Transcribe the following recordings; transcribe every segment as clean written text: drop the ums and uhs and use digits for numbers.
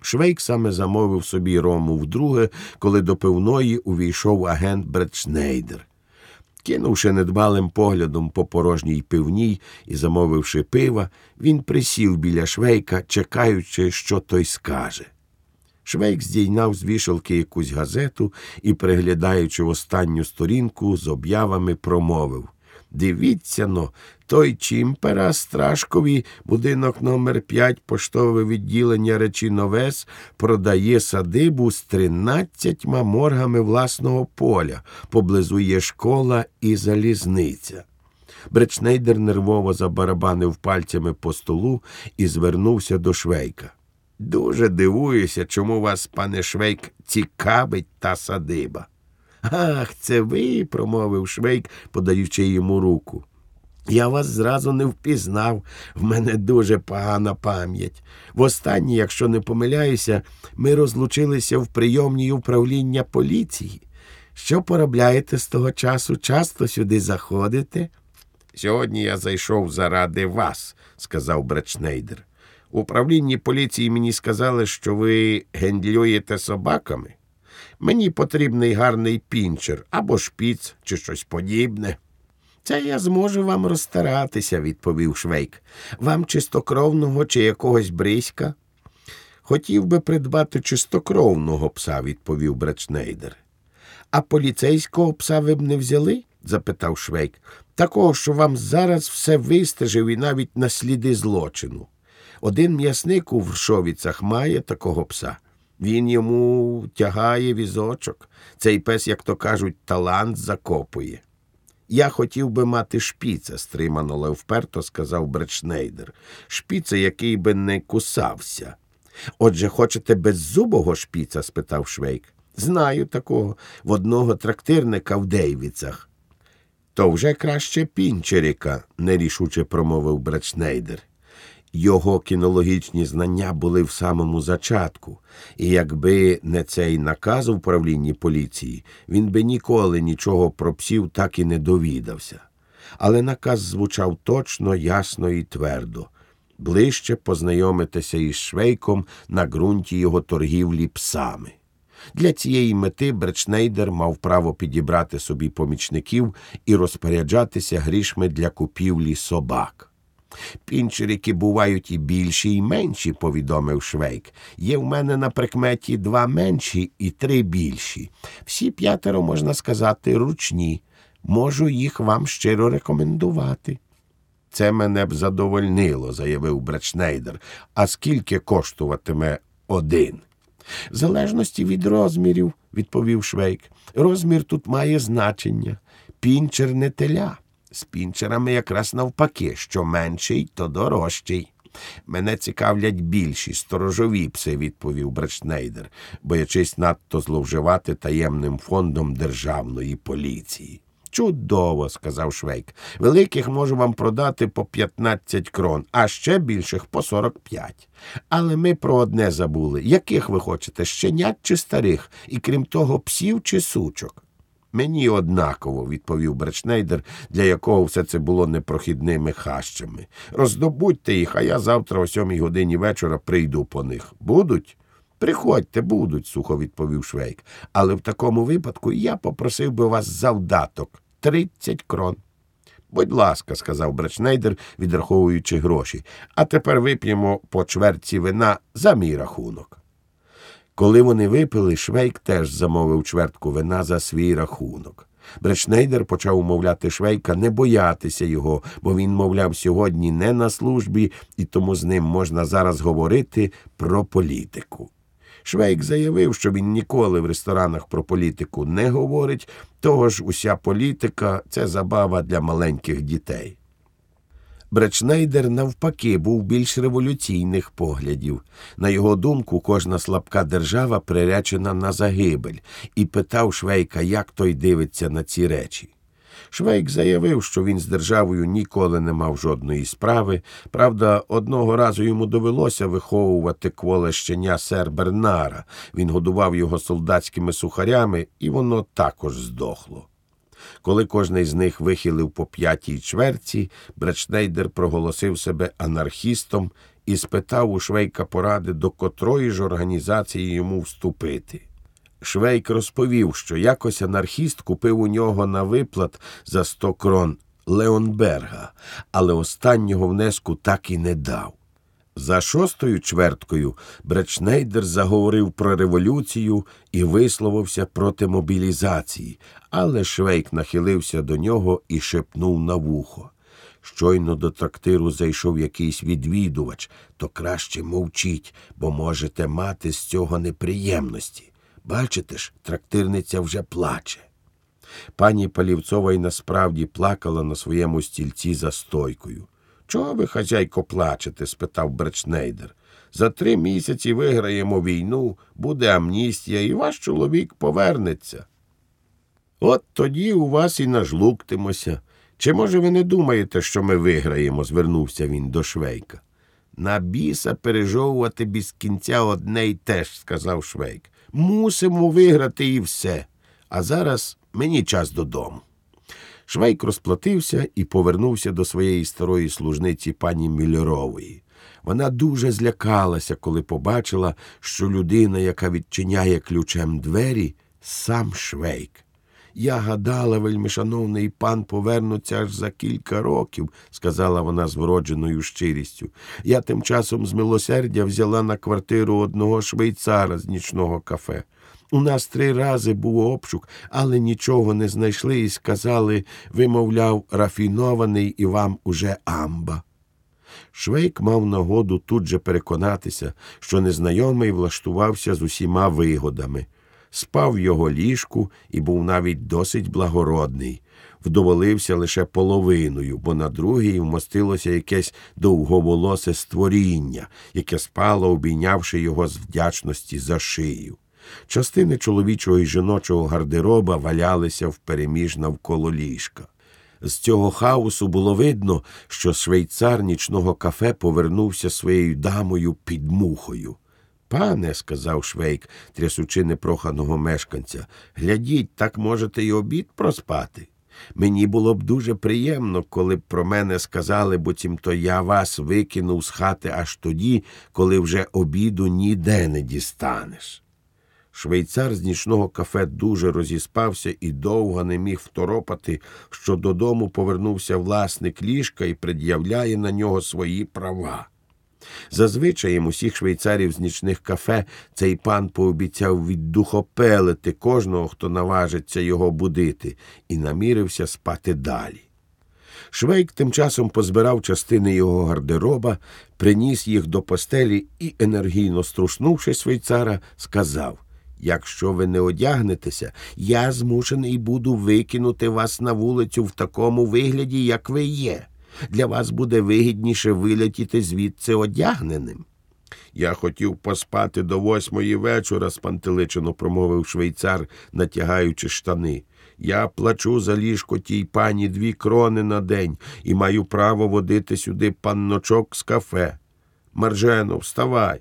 Швейк саме замовив собі рому вдруге, коли до пивної увійшов агент Бретшнейдер. Кинувши недбалим поглядом по порожній пивній і замовивши пива, він присів біля Швейка, чекаючи, що той скаже. Швейк здійняв з вішалки якусь газету і, переглядаючи останню сторінку, з об'явами промовив: «Дивіться-но, той Чімпера Страшкові, будинок номер 5, поштове відділення Речиновес, продає садибу з 13 моргами власного поля, поблизу є школа і залізниця». Бретшнейдер нервово забарабанив пальцями по столу і звернувся до Швейка. «Дуже дивуюся, чому вас, пане Швейк, цікавить та садиба». «Ах, це ви», – промовив Швейк, подаючи йому руку. «Я вас зразу не впізнав, в мене дуже погана пам'ять. Востаннє, якщо не помиляюся, ми розлучилися в прийомній управління поліції. Що поробляєте з того часу? Часто сюди заходите?» «Сьогодні я зайшов заради вас», – сказав Бретшнейдер. «У управлінні поліції мені сказали, що ви гендлюєте собаками. Мені потрібний гарний пінчер, або шпіц, чи щось подібне». «Це я зможу вам розстаратися», – відповів Швейк. «Вам чистокровного чи якогось бриська?» «Хотів би придбати чистокровного пса», – відповів Бретшнейдер. «А поліцейського пса ви б не взяли?» – запитав Швейк. «Такого, що вам зараз все вистежив і навіть на сліди злочину. Один м'ясник у Вршовіцях має такого пса. Він йому тягає візочок. Цей пес, як то кажуть, талант закопує». «Я хотів би мати шпіца», – стримано, але вперто сказав Бретшнейдер. «Шпіца, який би не кусався». «Отже, хочете беззубого шпіца?» – спитав Швейк. «Знаю такого. В одного трактирника в Дейвіцах». «То вже краще пінчерика», – нерішуче промовив Бретшнейдер. Його кінологічні знання були в самому зачатку, і якби не цей наказ у управлінні поліції, він би ніколи нічого про псів так і не довідався. Але наказ звучав точно, ясно і твердо. Ближче познайомитися із Швейком на ґрунті його торгівлі псами. Для цієї мети Бретшнейдер мав право підібрати собі помічників і розпоряджатися грішми для купівлі собак. «Пінчерики бувають і більші, і менші», – повідомив Швейк. «Є в мене на прикметі 2 менші і 3 більші. Всі 5, можна сказати, ручні. Можу їх вам щиро рекомендувати». «Це мене б задовольнило», – заявив Бретшнейдер. «А скільки коштуватиме один?» «В залежності від розмірів», – відповів Швейк. «Розмір тут має значення. Пінчер не теля. З пінчерами якраз навпаки, що менший, то дорожчий». «Мене цікавлять більші, сторожові пси», – відповів Бретшнейдер, боячись надто зловживати таємним фондом державної поліції. «Чудово», – сказав Швейк. «Великих можу вам продати по 15 крон, а ще більших по 45. Але ми про одне забули. Яких ви хочете, щенят чи старих? І крім того, псів чи сучок?» «Мені однаково», – відповів Бретшнейдер, для якого все це було непрохідними хащами. «Роздобудьте їх, а я завтра о 7 годині вечора прийду по них. Будуть?» «Приходьте, будуть», – сухо відповів Швейк. «Але в такому випадку я попросив би вас завдаток – 30 крон». «Будь ласка», – сказав Бретшнейдер, відраховуючи гроші. «А тепер вип'ємо по чверті вина за мій рахунок». Коли вони випили, Швейк теж замовив чвертку вина за свій рахунок. Бретшнейдер почав умовляти Швейка не боятися його, бо він, мовляв, сьогодні не на службі, і тому з ним можна зараз говорити про політику. Швейк заявив, що він ніколи в ресторанах про політику не говорить, того ж уся політика – це забава для маленьких дітей. Бретшнейдер, навпаки, був більш революційних поглядів. На його думку, кожна слабка держава приречена на загибель, і питав Швейка, як той дивиться на ці речі. Швейк заявив, що він з державою ніколи не мав жодної справи. Правда, одного разу йому довелося виховувати кволе щеня сер Бернара. Він годував його солдатськими сухарями, і воно також здохло. Коли кожний з них вихилив по 5 чверті, Бретшнейдер проголосив себе анархістом і спитав у Швейка поради, до котрої ж організації йому вступити. Швейк розповів, що якось анархіст купив у нього на виплат за 100 крон Леонберга, але останнього внеску так і не дав. За 6-ю чверткою Бретшнейдер заговорив про революцію і висловився проти мобілізації, але Швейк нахилився до нього і шепнув на вухо: «Щойно до трактиру зайшов якийсь відвідувач, то краще мовчіть, бо можете мати з цього неприємності. Бачите ж, трактирниця вже плаче». Пані Палівцова й насправді плакала на своєму стільці за стойкою. «Чого ви, хазяйко, плачете?» – спитав Бретшнейдер. «За 3 місяці виграємо війну, буде амністія, і ваш чоловік повернеться. От тоді у вас і нажлуктимося. Чи, може, ви не думаєте, що ми виграємо?» – звернувся він до Швейка. «На біса пережовувати без кінця одне й те ж», – сказав Швейк. «Мусимо виграти і все. А зараз мені час додому». Швейк розплатився і повернувся до своєї старої служниці пані Мюллерової. Вона дуже злякалася, коли побачила, що людина, яка відчиняє ключем двері, сам Швейк. «Я гадала, вельмишановний пан повернуться аж за кілька років», – сказала вона з вродженою щирістю. «Я тим часом з милосердя взяла на квартиру одного швейцара з нічного кафе. У нас 3 рази був обшук, але нічого не знайшли і сказали, ви, мовляв, рафінований і вам уже амба». Швейк мав нагоду тут же переконатися, що незнайомий влаштувався з усіма вигодами. Спав в його ліжку і був навіть досить благородний. Вдоволився лише половиною, бо на другій вмостилося якесь довговолосе створіння, яке спало, обійнявши його з вдячності за шию. Частини чоловічого і жіночого гардероба валялися впереміж навколо ліжка. З цього хаосу було видно, що швейцар нічного кафе повернувся своєю дамою під мухою. «Пане», – сказав Швейк, трясучи непроханого мешканця, – «глядіть, так можете й обід проспати. Мені було б дуже приємно, коли б про мене сказали, буцімто я вас викинув з хати аж тоді, коли вже обіду ніде не дістанеш». Швейцар з нічного кафе дуже розіспався і довго не міг второпати, що додому повернувся власник ліжка і пред'являє на нього свої права. Зазвичай усіх швейцарів з нічних кафе цей пан пообіцяв віддухопелити кожного, хто наважиться його будити, і намірився спати далі. Швейк тим часом позбирав частини його гардероба, приніс їх до постелі і, енергійно струшнувши швейцара, сказав: «Якщо ви не одягнетеся, я змушений буду викинути вас на вулицю в такому вигляді, як ви є. Для вас буде вигідніше вилетіти звідси одягненим». «Я хотів поспати до 8-ї вечора», – спантеличено промовив швейцар, натягаючи штани. «Я плачу за ліжко тій пані 2 крони на день і маю право водити сюди панночок з кафе. Маржено, вставай!»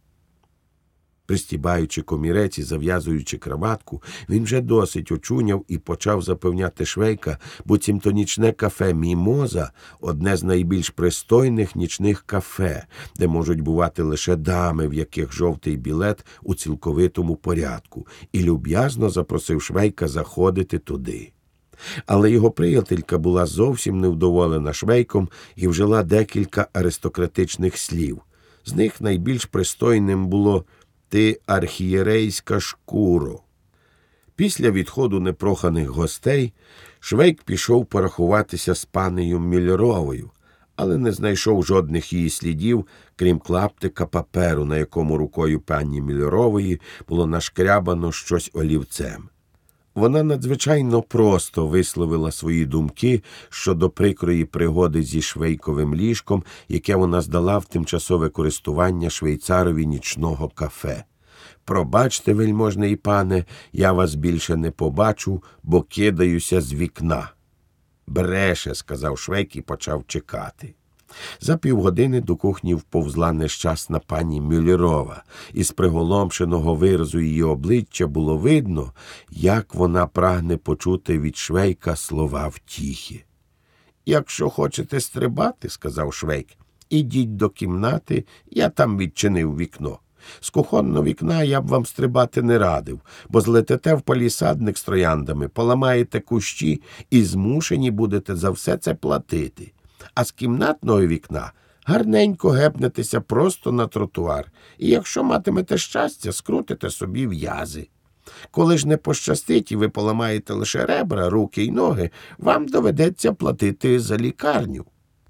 Пристібаючи комірець і зав'язуючи краватку, він вже досить очуняв і почав запевняти Швейка, буцімто нічне кафе «Мімоза» – одне з найбільш пристойних нічних кафе, де можуть бувати лише дами, в яких жовтий білет у цілковитому порядку, і люб'язно запросив Швейка заходити туди. Але його приятелька була зовсім невдоволена Швейком і вжила декілька аристократичних слів. З них найбільш пристойним було «Ти архієрейська шкуро». Після відходу непроханих гостей Швейк пішов порахуватися з панею Мюллеровою, але не знайшов жодних її слідів, крім клаптика паперу, на якому рукою пані Мюллерової було нашкрябано щось олівцем. Вона надзвичайно просто висловила свої думки щодо прикрої пригоди зі Швейковим ліжком, яке вона здала в тимчасове користування швейцарові нічного кафе. «Пробачте, вельможний пане, я вас більше не побачу, бо кидаюся з вікна». «Бреше», – сказав Швейк і почав чекати. За півгодини до кухні вповзла нещасна пані Мюллерова, і з приголомшеного виразу її обличчя було видно, як вона прагне почути від Швейка слова втіхи. «Якщо хочете стрибати, – сказав Швейк, Ідіть до кімнати, я там відчинив вікно. З кухонного вікна я б вам стрибати не радив, бо злетите в палісадник з трояндами, поламаєте кущі і змушені будете за все це платити. А з кімнатного вікна гарненько гепнетеся просто на тротуар, і якщо матимете щастя, скрутите собі в'язи. Коли ж не пощастить і ви поламаєте лише ребра, руки й ноги, вам доведеться платити за лікарню.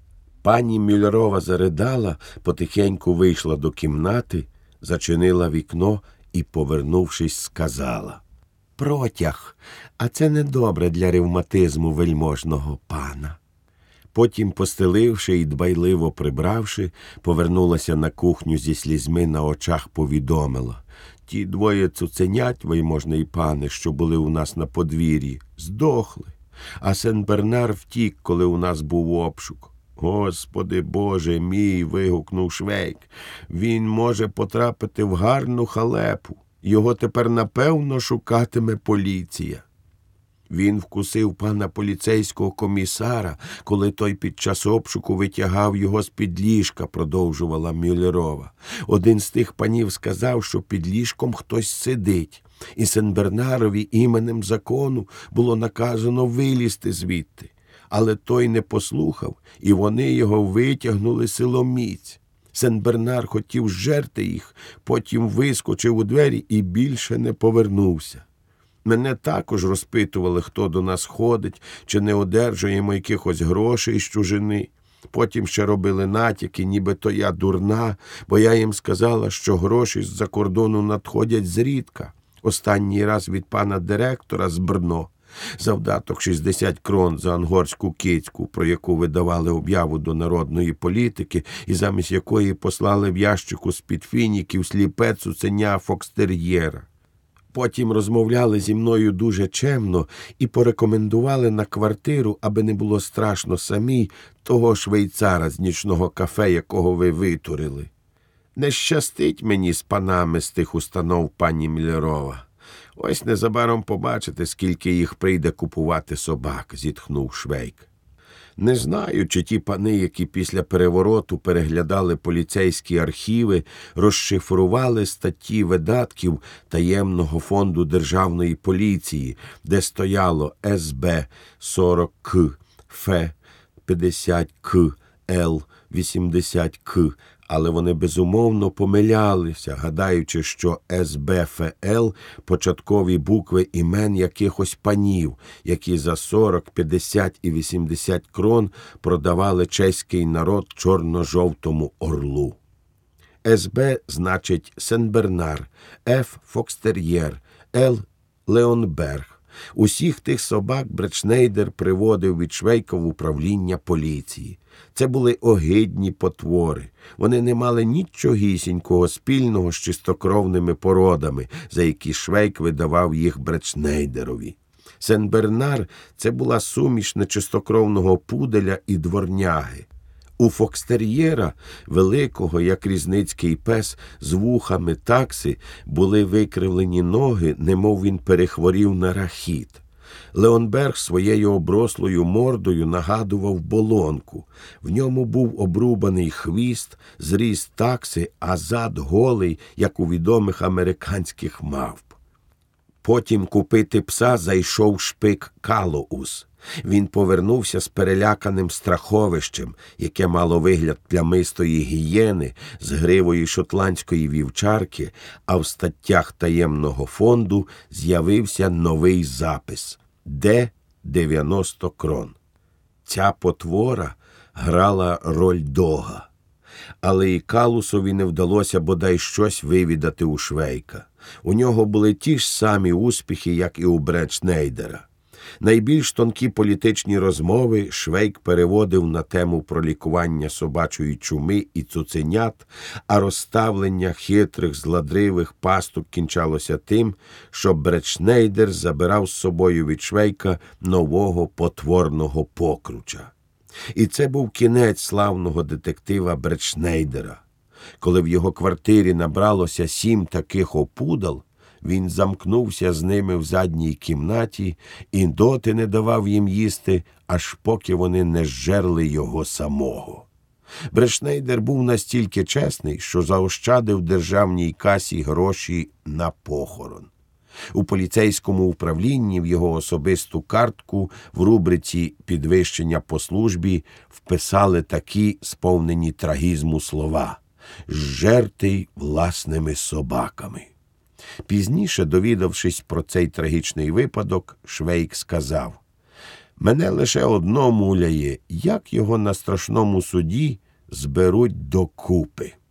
Пані Мюллерова заридала, потихеньку вийшла до кімнати, зачинила вікно і, повернувшись, сказала: «Протяг, а це недобре для ревматизму вельможного пана». Потім, постеливши і дбайливо прибравши, повернулася на кухню зі слізьми на очах, повідомила: «Ті двоє цуценят, вельможний пане, що були у нас на подвір'ї, здохли, а Сен-Бернар втік, коли у нас був обшук». «Господи Боже мій!» – вигукнув Швейк. «Він може потрапити в гарну халепу. Його тепер, напевно, шукатиме поліція». «Він вкусив пана поліцейського комісара, коли той під час обшуку витягав його з-під ліжка», – продовжувала Мюллерова. «Один з тих панів сказав, що під ліжком хтось сидить, і Сен-Бернарові іменем закону було наказано вилізти звідти. Але той не послухав, і вони його витягнули силоміць. Сен-Бернар хотів зжерти їх, потім вискочив у двері і більше не повернувся. Мене також розпитували, хто до нас ходить, чи не одержуємо якихось грошей з чужини. Потім ще робили натяки, нібито я дурна, бо я їм сказала, що гроші з-за кордону надходять зрідка. Останній раз від пана директора з Брно. Завдаток 60 крон за ангорську кицьку, про яку видавали об'яву до народної політики і замість якої послали в ящику з-під фініків сліпе цуценя фокстер'єра. Потім розмовляли зі мною дуже чемно і порекомендували на квартиру, аби не було страшно самій, того швейцара з нічного кафе, якого ви витурили. Не щастить мені з панами з тих установ, пані Мюллерова. Ось незабаром побачите, скільки їх прийде купувати собак», – зітхнув Швейк. Не знаю, чи ті пани, які після перевороту переглядали поліцейські архіви, розшифрували статті видатків таємного фонду державної поліції, де стояло СБ 40К, Ф 50К, Л 80К, але вони безумовно помилялися, гадаючи, що СБФЛ – початкові букви імен якихось панів, які за 40, 50 і 80 крон продавали чеський народ чорно-жовтому орлу. СБ значить Сен-Бернар, Ф – Фокстер'єр, Л – Леонберг. Усіх тих собак Бретшнейдер приводив від Швейка в управління поліції. Це були огидні потвори. Вони не мали нічогісінького спільного з чистокровними породами, за які Швейк видавав їх Бретшнейдерові. Сен-Бернар – це була суміш нечистокровного пуделя і дворняги. У фокстер'єра, великого, як різницький пес, з вухами такси, були викривлені ноги, немов він перехворів на рахіт. Леонберг своєю оброслою мордою нагадував болонку. В ньому був обрубаний хвіст, зріст такси, а зад голий, як у відомих американських мавп. Потім купити пса зайшов шпик Калоус. Він повернувся з переляканим страховищем, яке мало вигляд плямистої гієни з гривою шотландської вівчарки, а в статтях таємного фонду з'явився новий запис – Д 90 крон. Ця потвора грала роль дога. Але і Калусові не вдалося бодай щось вивідати у Швейка. У нього були ті ж самі успіхи, як і у Бретшнейдера. Найбільш тонкі політичні розмови Швейк переводив на тему про лікування собачої чуми і цуценят, а розставлення хитрих, зладривих пасток кінчалося тим, що Бретшнейдер забирав з собою від Швейка нового потворного покруча. І це був кінець славного детектива Бретшнейдера. Коли в його квартирі набралося 7 таких опудал, він замкнувся з ними в задній кімнаті і доти не давав їм їсти, аж поки вони не зжерли його самого. Бретшнейдер був настільки чесний, що заощадив державній касі гроші на похорон. У поліцейському управлінні в його особисту картку в рубриці «Підвищення по службі» вписали такі сповнені трагізму слова «Зжертий власними собаками». Пізніше, довідавшись про цей трагічний випадок, Швейк сказав: «Мене лише одно муляє, як його на страшному суді зберуть докупи».